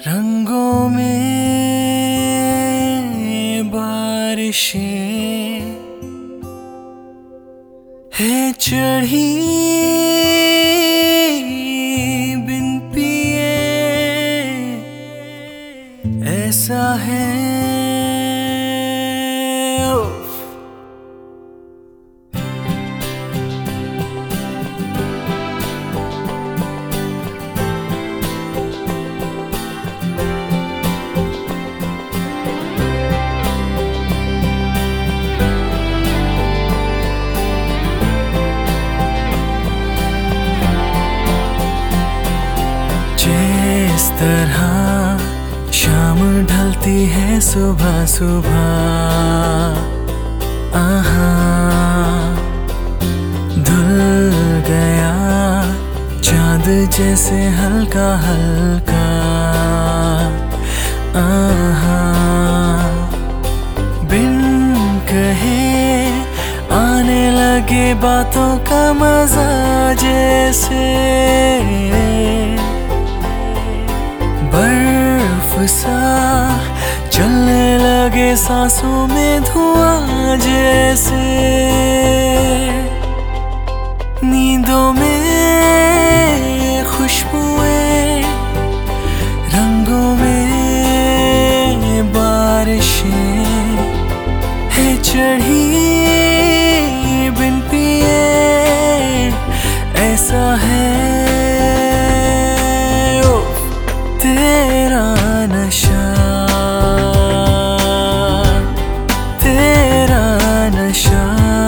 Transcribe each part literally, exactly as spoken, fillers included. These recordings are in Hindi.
रंगों में बारिशें है चढ़ी बिन पिए, ऐसा है जिस तरह शाम ढलती है सुबह सुबह, आहा धुल गया चाँद जैसे हल्का हल्का, आहा बिन कहे आने लगे बातों का मजा, जैसे बर्फ सा चलने लगे सांसों में धुआं, जैसे नींदों में खुशबुएं, रंगों में बारिशें है चढ़ी बिन पिए, ऐसा है तेरा नशा, तेरा नशा।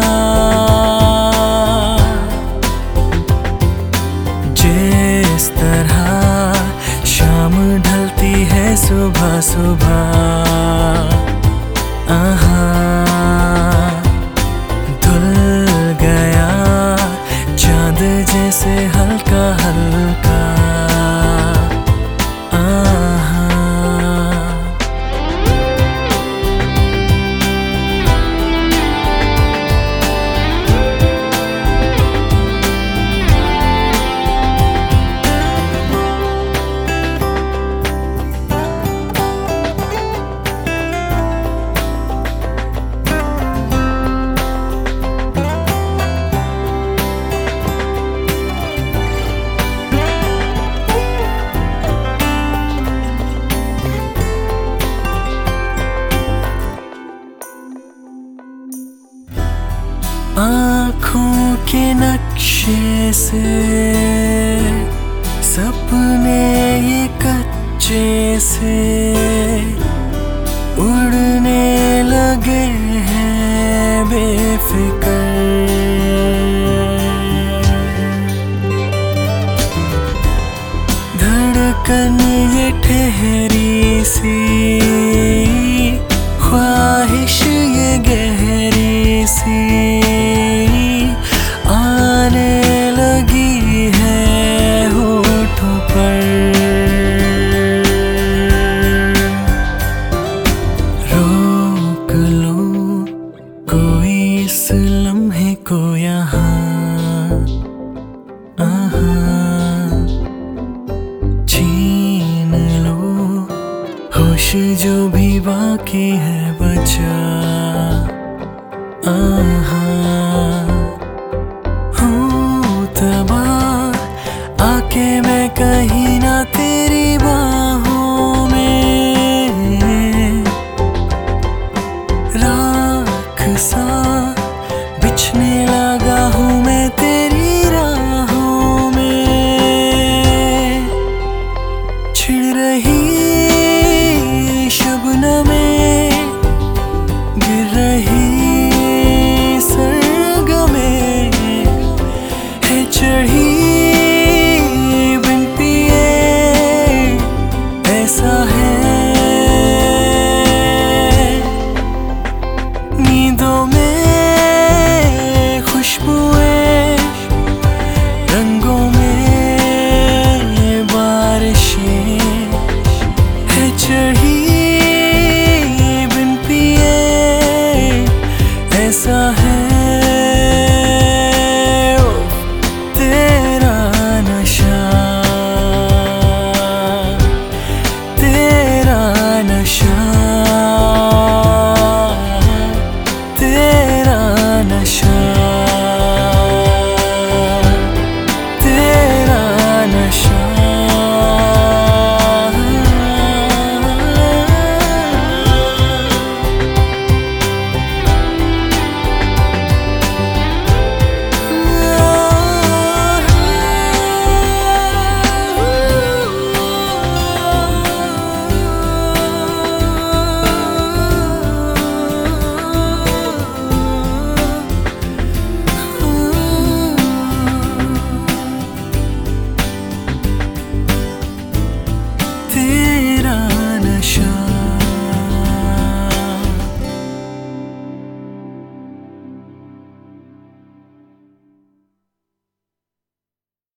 जिस तरह शाम ढलती है सुबह सुबह, आहा धुल गया चाँद जैसे हल्का हल्का, आँखों के नक्शे से सपने ये कच्चे से उड़ने लगे हैं बेफिक्र, धड़कन ये ठहरी सी, ख्वाहिश ये गहरी सी आने लगी है होठों पर, रोक लो कोई इस लम्हे को यहाँ, आहा छीन लो होश जो भी बाकी है बचा, आहा आके मैं कहीं ना तेरी बाहों में, राख सा बिछने लगा हूँ मैं तेरी राहों में, छिड़ रही शबनम में